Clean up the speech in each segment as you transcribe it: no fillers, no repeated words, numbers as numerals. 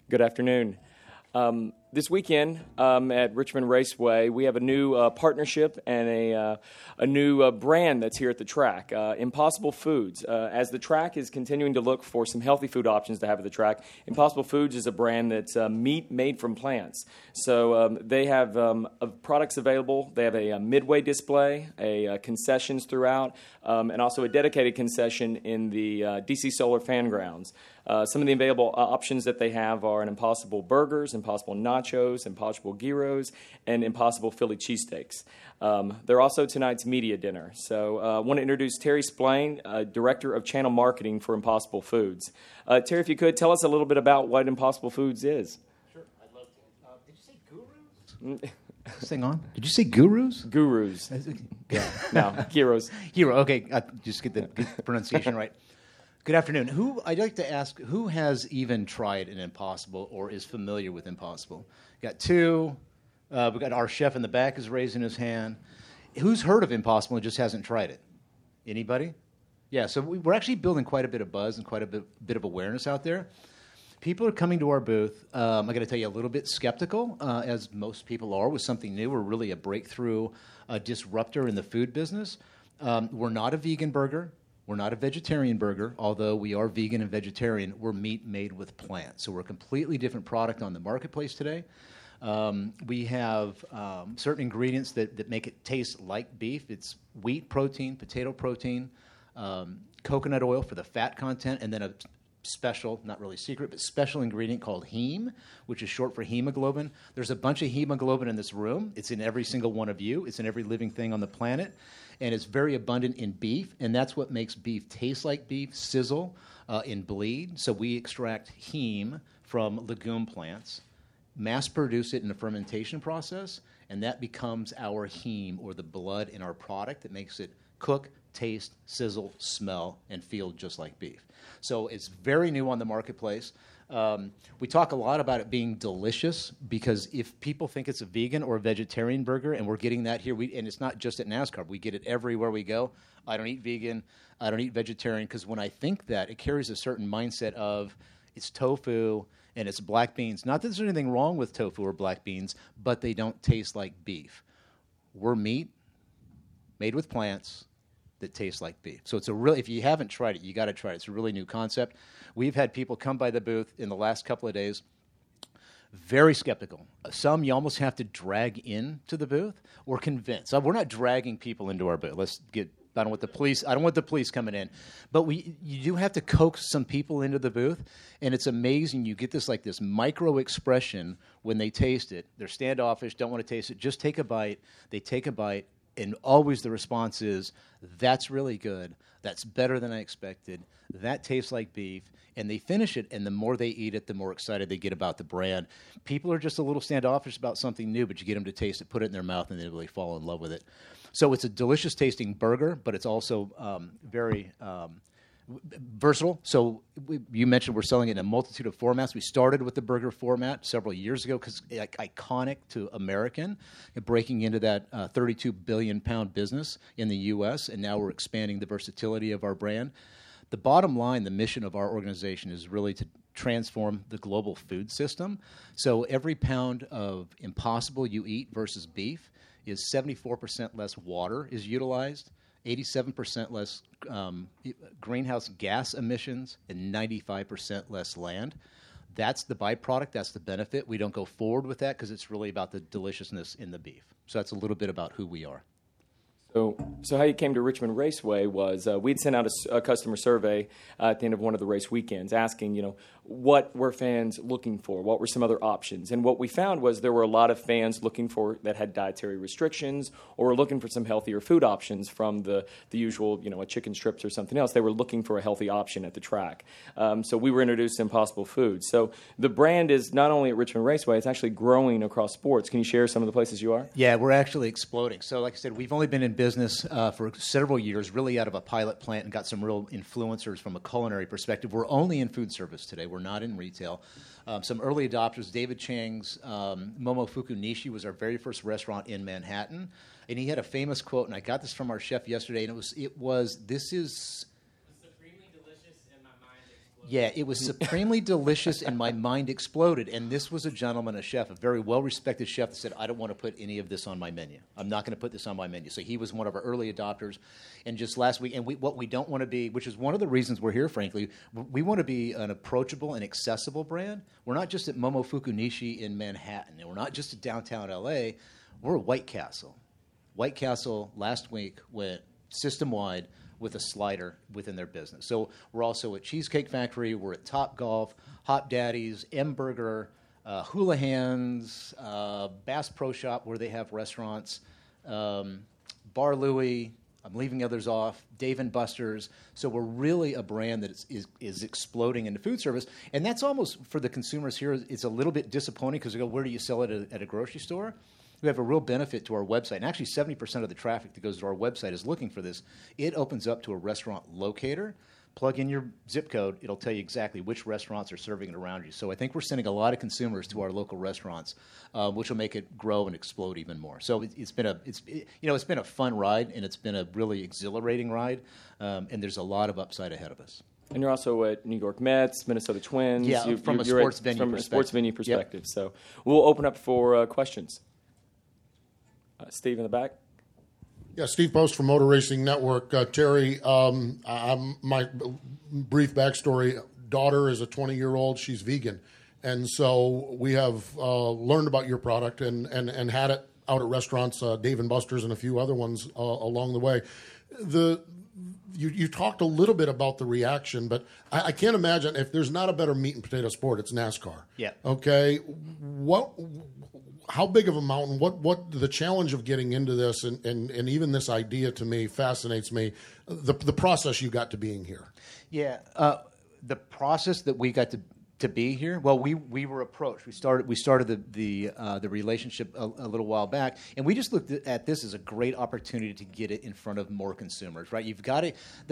Good afternoon. This weekend at Richmond Raceway, we have a new partnership and a new brand that's here at the track, Impossible Foods. As the track is continuing to look for some healthy food options to have at the track, Impossible Foods is a brand that's meat made from plants. So they have products available. They have a midway display, concessions throughout, and also a dedicated concession in the DC Solar Fan Grounds. Some of the available options that they have are an Impossible Burgers, Impossible Nachos, Impossible Gyros, and Impossible Philly Cheesesteaks. They're also tonight's media dinner. So I want to introduce Terry Splain, Director of Channel Marketing for Impossible Foods. Terry, if you could, tell us a little bit about what Impossible Foods is. Sure, I'd love to. Did you say gurus? This thing on? Did you say gurus? Gurus. Yeah. No, Gyros. Hero. Okay, just get the pronunciation right. Good afternoon. I'd like to ask, who has even tried an Impossible or is familiar with Impossible? Got two. We got our chef in the back is raising his hand. Who's heard of Impossible and just hasn't tried it? Anybody? Yeah, so we're actually building quite a bit of buzz and quite a bit of awareness out there. People are coming to our booth. I'm going to tell you a little bit skeptical, as most people are, with something new. We're really a breakthrough disruptor in the food business. We're not a vegan burger. We're not a vegetarian burger, although we are vegan and vegetarian. We're meat made with plants. So we're a completely different product on the marketplace today. We have certain ingredients that make it taste like beef. It's wheat protein, potato protein, coconut oil for the fat content, and then a special, not really secret, but special ingredient called heme, which is short for hemoglobin. There's a bunch of hemoglobin in this room. It's in every single one of you. It's in every living thing on the planet. And it's very abundant in beef, and that's what makes beef taste like beef, sizzle, and bleed. So we extract heme from legume plants, mass produce it in a fermentation process, and that becomes our heme, or the blood in our product that makes it cook, taste, sizzle, smell, and feel just like beef. So it's very new on the marketplace. We talk a lot about it being delicious, because if people think it's a vegan or a vegetarian burger, and we're getting that here, and it's not just at NASCAR, we get it everywhere we go. I don't eat vegan, I don't eat vegetarian, because when I think that, it carries a certain mindset of it's tofu and it's black beans. Not that there's anything wrong with tofu or black beans, but they don't taste like beef. We're meat made with plants that tastes like beef. So it's if you haven't tried it, you got to try it. It's a really new concept. We've had people come by the booth in the last couple of days, very skeptical. Some you almost have to drag into the booth or convince. We're not dragging people into our booth. I don't want the police coming in. But you do have to coax some people into the booth, and it's amazing. You get this micro expression when they taste it. They're standoffish, don't want to taste it. Just take a bite. They take a bite. And always the response is, that's really good. That's better than I expected. That tastes like beef. And they finish it, and the more they eat it, the more excited they get about the brand. People are just a little standoffish about something new, but you get them to taste it, put it in their mouth, and they really fall in love with it. So it's a delicious tasting burger, but it's also very versatile. So you mentioned we're selling it in a multitude of formats. We started with the burger format several years ago because iconic to American, breaking into that 32 billion pound business in the U.S., and now we're expanding the versatility of our brand. The bottom line, the mission of our organization is really to transform the global food system. So every pound of Impossible you eat versus beef is 74% less water is utilized, 87% less greenhouse gas emissions, and 95% less land. That's the byproduct. That's the benefit. We don't go forward with that because it's really about the deliciousness in the beef. So that's a little bit about who we are. So how you came to Richmond Raceway was we'd sent out a customer survey at the end of one of the race weekends asking, what were fans looking for? What were some other options? And what we found was there were a lot of fans looking for that had dietary restrictions or were looking for some healthier food options from the usual, a chicken strips or something else. They were looking for a healthy option at the track. So we were introduced to Impossible Foods. So the brand is not only at Richmond Raceway, it's actually growing across sports. Can you share some of the places you are? Yeah, we're actually exploding. So like I said, we've only been in business for several years, really out of a pilot plant, and got some real influencers from a culinary perspective. We're only in food service today. We're not in retail. Some early adopters, David Chang's Momofuku Nishi was our very first restaurant in Manhattan. And he had a famous quote, and I got this from our chef yesterday, and it was this is... supremely delicious, and my mind Yeah, it was supremely delicious, and my mind exploded. And this was a gentleman, a chef, a very well-respected chef that said, I don't want to put any of this on my menu. I'm not going to put this on my menu. So he was one of our early adopters. And just last week, and what we don't want to be, which is one of the reasons we're here, frankly, we want to be an approachable and accessible brand. We're not just at Momofuku Nishi in Manhattan, and we're not just at downtown L.A., we're at White Castle. White Castle last week went system-wide with a slider within their business. So we're also at Cheesecake Factory, we're at Top Golf, Hop Daddy's, M Burger, Hula Hands, Bass Pro Shop where they have restaurants, Bar Louie, I'm leaving others off, Dave & Buster's. So we're really a brand that is exploding into food service. And that's almost, for the consumers here, it's a little bit disappointing because they go, where do you sell it at a grocery store? We have a real benefit to our website. And actually, 70% of the traffic that goes to our website is looking for this. It opens up to a restaurant locator. Plug in your zip code. It'll tell you exactly which restaurants are serving it around you. So I think we're sending a lot of consumers to our local restaurants, which will make it grow and explode even more. So it's been a fun ride, and it's been a really exhilarating ride, and there's a lot of upside ahead of us. And you're also at New York Mets, Minnesota Twins. Yeah, from a sports venue perspective. Yep. So we'll open up for questions. Steve in the back. Yeah, Steve Post from Motor Racing Network. Terry, my brief backstory, daughter is a 20-year-old. She's vegan. And so we have learned about your product and had it out at restaurants, Dave & Buster's and a few other ones along the way. You talked a little bit about the reaction, but I can't imagine if there's not a better meat and potato sport, it's NASCAR. Yeah. Okay. How big of a mountain? What the challenge of getting into this and even this idea to me fascinates me. The process you got to being here. Yeah, the process that we got to be here. Well, we were approached. We started the relationship a little while back, and we just looked at this as a great opportunity to get it in front of more consumers. Right? You've got to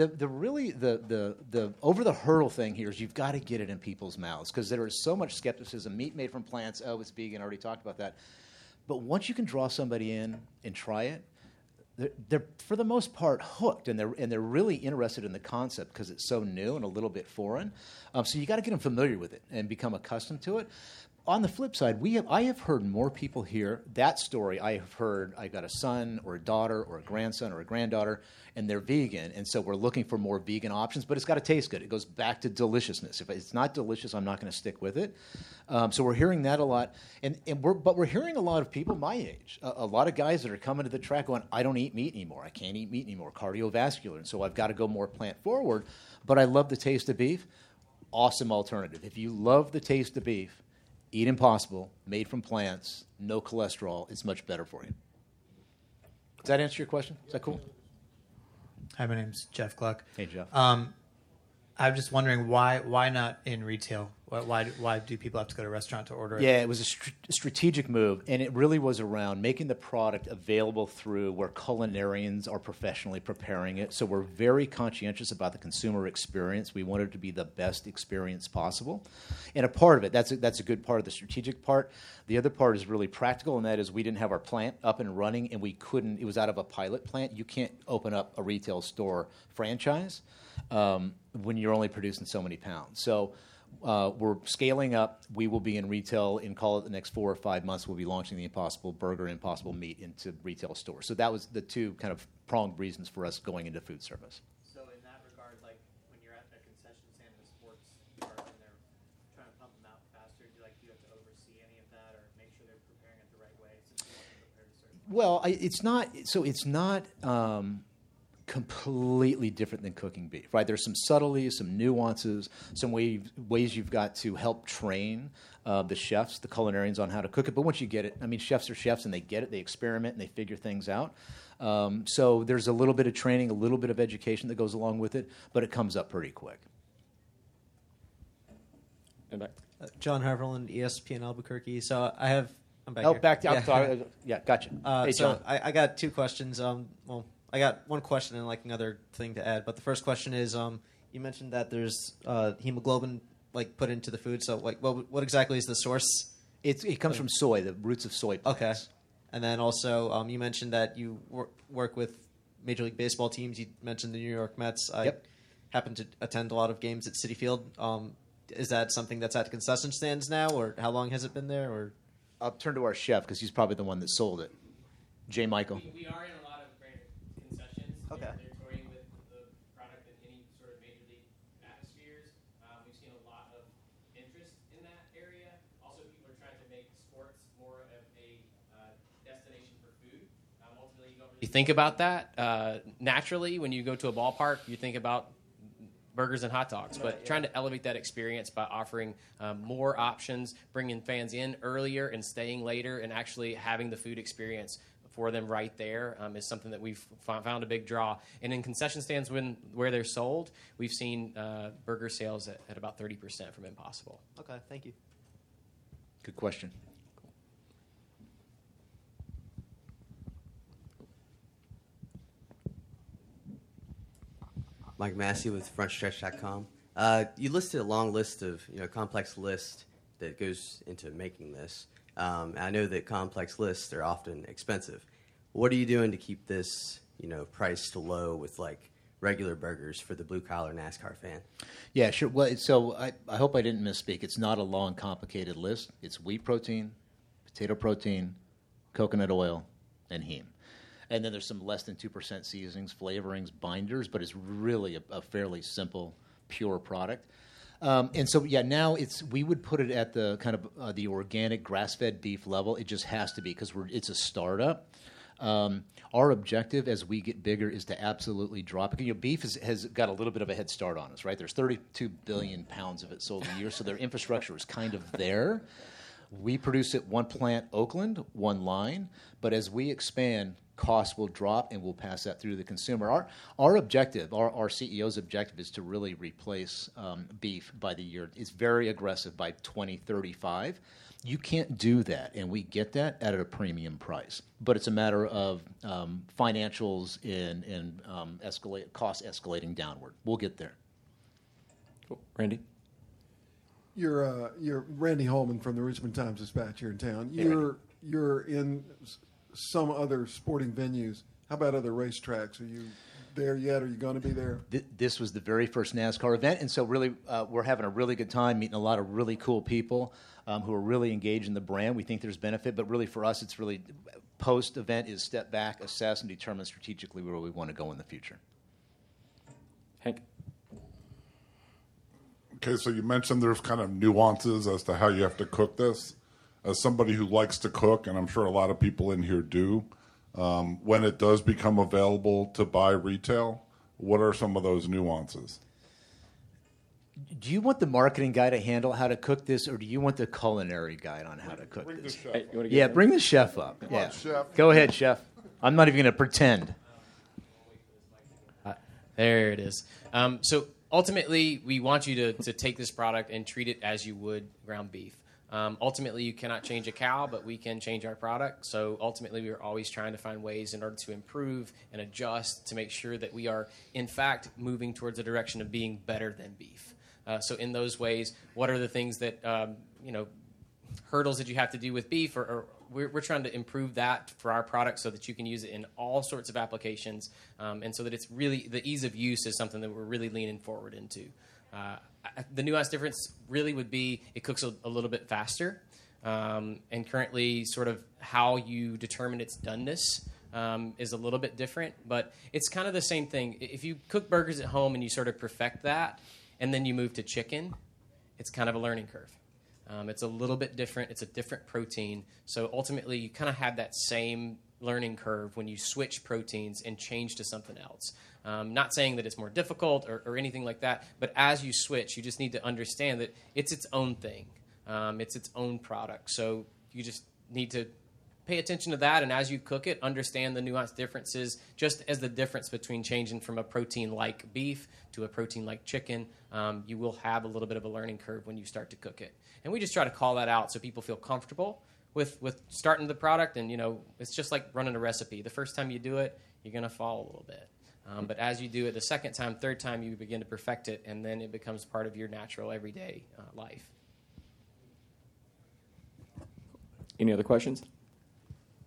the over the hurdle thing here is you've got to get it in people's mouths because there is so much skepticism. Meat made from plants. Oh, it's vegan. I already talked about that. But once you can draw somebody in and try it, they're for the most part hooked, and they're really interested in the concept because it's so new and a little bit foreign. So you got to get them familiar with it and become accustomed to it. On the flip side, I have heard more people hear that story. I have heard I've got a son or a daughter or a grandson or a granddaughter, and they're vegan, and so we're looking for more vegan options. But it's got to taste good. It goes back to deliciousness. If it's not delicious, I'm not going to stick with it. So we're hearing that a lot, but we're hearing a lot of people my age, a lot of guys that are coming to the track going, I don't eat meat anymore. I can't eat meat anymore. Cardiovascular, and so I've got to go more plant forward. But I love the taste of beef. Awesome alternative. If you love the taste of beef, eat Impossible, made from plants, no cholesterol. It's much better for you. Does that answer your question? Is that cool? Hi, my name's Jeff Gluck. Hey, Jeff. I'm just wondering why not in retail? Why do people have to go to a restaurant to order it? Yeah, it was a strategic move, and it really was around making the product available through where culinarians are professionally preparing it. So we're very conscientious about the consumer experience. We want it to be the best experience possible. And a part of it, that's a good part of the strategic part. The other part is really practical, and that is we didn't have our plant up and running, and we couldn't. It was out of a pilot plant. You can't open up a retail store franchise when you're only producing so many pounds. So we're scaling up. We will be in retail in, call it, the next 4 or 5 months. We'll be launching the Impossible Burger and Impossible Meat into retail stores. So that was the two kind of pronged reasons for us going into food service. So in that regard, like when you're at a concession stand in a sports bar and they're trying to pump them out faster, do you have to oversee any of that or make sure they're preparing it the right way since you want them prepared a certain way? Well, it's not completely different than cooking beef, right? There's some subtleties, some nuances, some ways you've got to help train the chefs, the culinarians on how to cook it. But once you get it, I mean, chefs are chefs and they get it, they experiment and they figure things out. So there's a little bit of training, a little bit of education that goes along with it, but it comes up pretty quick. And back. John Harverland, ESPN Albuquerque. So I'm back Oh, here. back to Yeah. sorry. Yeah, gotcha. Hey, John. So I got two questions. I got one question and like another thing to add. But the first question is, you mentioned that there's hemoglobin like put into the food. So like, what exactly is the source? It comes from soy, the roots of soy plants. Okay. And then also, you mentioned that you work with Major League Baseball teams. You mentioned the New York Mets. Yep. happen to attend a lot of games at Citi Field. Is that something that's at concession stands now, or how long has it been there? Or I'll turn to our chef because he's probably the one that sold it. J. Michael. We are in a lot of great concessions. Okay. They're toying with the product in any sort of major league atmospheres. We've seen a lot of interest in that area. Also, people are trying to make sports more of a destination for food. Ultimately, you don't really think about that. Naturally, when you go to a ballpark, you think about burgers and hot dogs, but trying to elevate that experience by offering more options, bringing fans in earlier and staying later, and actually having the food experience for them right there is something that we've found a big draw. And in concession stands where they're sold, we've seen burger sales at about 30% from Impossible. okay, thank you. Good question. Mike Massey with FrontStretch.com. You listed a long list of, complex list that goes into making this. I know that complex lists are often expensive. What are you doing to keep this, priced low with like regular burgers for the blue collar NASCAR fan? Yeah, sure. Well, so I hope I didn't misspeak. It's not a long, complicated list. It's wheat protein, potato protein, coconut oil, and heme. And then there's some less than 2% seasonings, flavorings, binders, but it's really a fairly simple, pure product. And so, now we would put it at the kind of the organic grass-fed beef level. It just has to be because it's a startup. Our objective as we get bigger is to absolutely drop it. Beef has got a little bit of a head start on us, right? There's 32 billion pounds of it sold a year, so their infrastructure is kind of there. We produce it one plant, Oakland, one line, but as we expand, costs will drop and we'll pass that through to the consumer. Our objective, our CEO's objective is to really replace beef by the year. It's very aggressive by 2035. You can't do that, and we get that at a premium price. But it's a matter of financials and cost escalating downward. We'll get there. Cool. Randy? You're Randy Holman from the Richmond Times-Dispatch here in town. You're in some other sporting venues. How about other racetracks? Are you there yet? Are you going to be there? This was the very first NASCAR event, and so really we're having a really good time meeting a lot of really cool people who are really engaged in the brand. We think there's benefit, but really for us it's really post-event is step back, assess, and determine strategically where we want to go in the future. Hank? Okay, so you mentioned there's kind of nuances as to how you have to cook this. As somebody who likes to cook, and I'm sure a lot of people in here do, when it does become available to buy retail, what are some of those nuances? Do you want the marketing guy to handle how to cook this, or do you want the culinary guide on how to cook this? Hey, you wanna get Yeah, him? bring the chef up. Come on, chef. Go ahead, chef. I'm not even going to pretend. There it is. So ultimately, we want you to take this product and treat it as you would ground beef. Ultimately, you cannot change a cow, but we can change our product. So ultimately, we are always trying to find ways in order to improve and adjust to make sure that we are, in fact, moving towards a direction of being better than beef. So in those ways, what are the things that, hurdles that you have to do with beef? Or we're trying to improve that for our product so that you can use it in all sorts of applications. And so that it's really, the ease of use is something that we're really leaning forward into. The nuance difference really would be it cooks a little bit faster. And currently sort of how you determine its doneness is a little bit different. But it's kind of the same thing. If you cook burgers at home and you sort of perfect that, and then you move to chicken, it's kind of a learning curve. It's a little bit different. It's a different protein. So ultimately, you kind of have that same learning curve when you switch proteins and change to something else. Not saying that it's more difficult or anything like that, but as you switch, you just need to understand that it's its own thing. It's its own product. So you just need to pay attention to that, and as you cook it, understand the nuanced differences, just as the difference between changing from a protein like beef to a protein like chicken. You will have a little bit of a learning curve when you start to cook it. And we just try to call that out so people feel comfortable with starting the product. And, it's just like running a recipe. The first time you do it, you're going to fall a little bit. But as you do it the second time, third time, you begin to perfect it, and then it becomes part of your natural everyday life. Any other questions?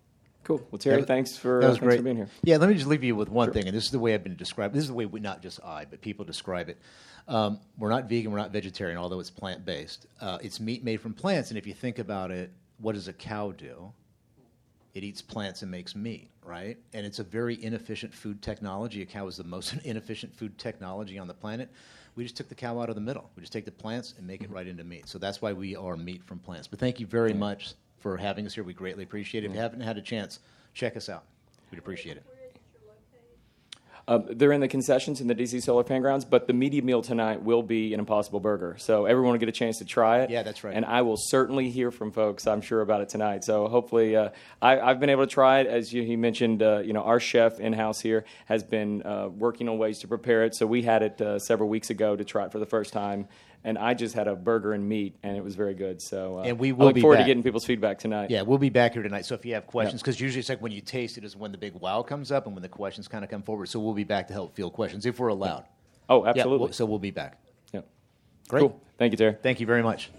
Cool. Well, Terry, That- thanks for that was thanks great. for being here. Yeah, let me just leave you with one thing, and this is the way I've been described. This is the way not just I, but people describe it. We're not vegan, we're not vegetarian, although it's plant-based. It's meat made from plants, and if you think about it, what does a cow do? It eats plants and makes meat, right? And it's a very inefficient food technology. A cow is the most inefficient food technology on the planet. We just took the cow out of the middle. We just take the plants and make it right into meat. So that's why we are meat from plants. But thank you very much for having us here. We greatly appreciate it. If you haven't had a chance, check us out. We'd appreciate it. They're in the concessions in the DC Solar Fairgrounds, but the media meal tonight will be an Impossible Burger. So everyone will get a chance to try it. Yeah, that's right. And I will certainly hear from folks, I'm sure, about it tonight. So hopefully, I've been able to try it. As he mentioned, our chef in-house here has been working on ways to prepare it. So we had it several weeks ago to try it for the first time. And I just had a burger and meat, and it was very good. So And we I will look be forward to back. getting people's feedback tonight. Yeah, we'll be back here tonight. So if you have questions, because usually it's like when you taste it is when the big wow comes up and when the questions kind of come forward. So we'll be back to help field questions if we're allowed. Oh, Yeah, absolutely. so we'll be back. Yeah. Great. Cool. Thank you, Terry. Thank you very much.